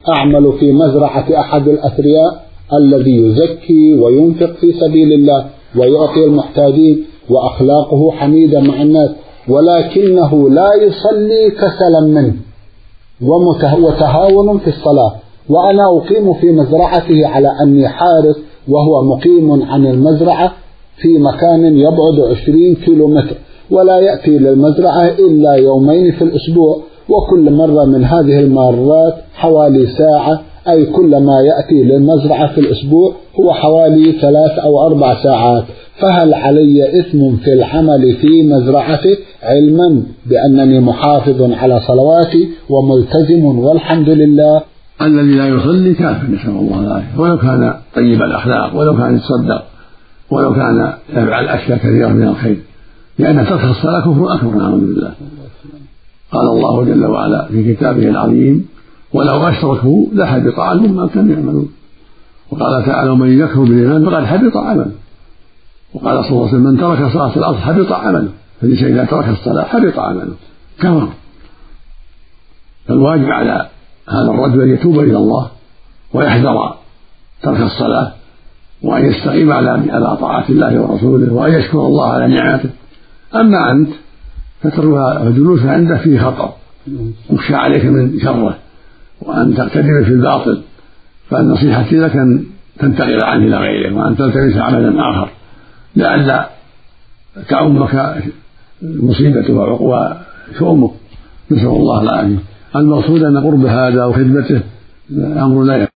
أعمل في مزرعة أحد الأثرياء الذي يزكي وينفق في سبيل الله ويعطي المحتاجين وأخلاقه حميدة مع الناس، ولكنه لا يصلي كسلا منه وتهاون في الصلاة، وأنا أقيم في مزرعته على أني حارس وهو مقيم عن المزرعة في مكان يبعد 20 كيلومتر، ولا يأتي للمزرعة إلا يومين في الأسبوع، وكل مرة من هذه المرات حوالي ساعة، أي كل ما يأتي للمزرعة في الأسبوع هو حوالي 3 أو 4 ساعات. فهل علي إثم في العمل في مزرعته علما بأنني محافظ على صلواتي وملتزم والحمد لله؟ الذي لا يصلي كافر نسأل الله العافية، ولو كان طيب الأخلاق، ولو كان يتصدق، ولو كان يفعل أشياء كثيرة من الخير، لأن ترك الصلاة كفر أكبر نعوذ بالله. قال الله جل وعلا في كتابه العظيم: ولو أشركوا لحبط عنهم ما كانوا يعملون. وقال تعالى: ومن يكفر بالإيمان فقد حبط عمله. وقال صلى الله عليه وسلم: من ترك صلاة العصر حبط عمله، فليس إذا ترك الصلاة حبط عمله كفر. فالواجب على هذا الرجل أن يتوب إلى الله ويحذر ترك الصلاة، وأن يستقيم على طاعة الله ورسوله، وأن يشكر الله على نعمته. أما أنت فتركها وجلوسها عنده فيه خطر، يخشى عليك من شره وأن تقتدم في الباطل، فالنصيحة لك أن تنتقل عنه إلى غيره وأن تلتمس عملا آخر لئلا تعمك مصيبة وشؤمك. نسأل الله العافية. المقصود أن قرب هذا وخدمته أمر لا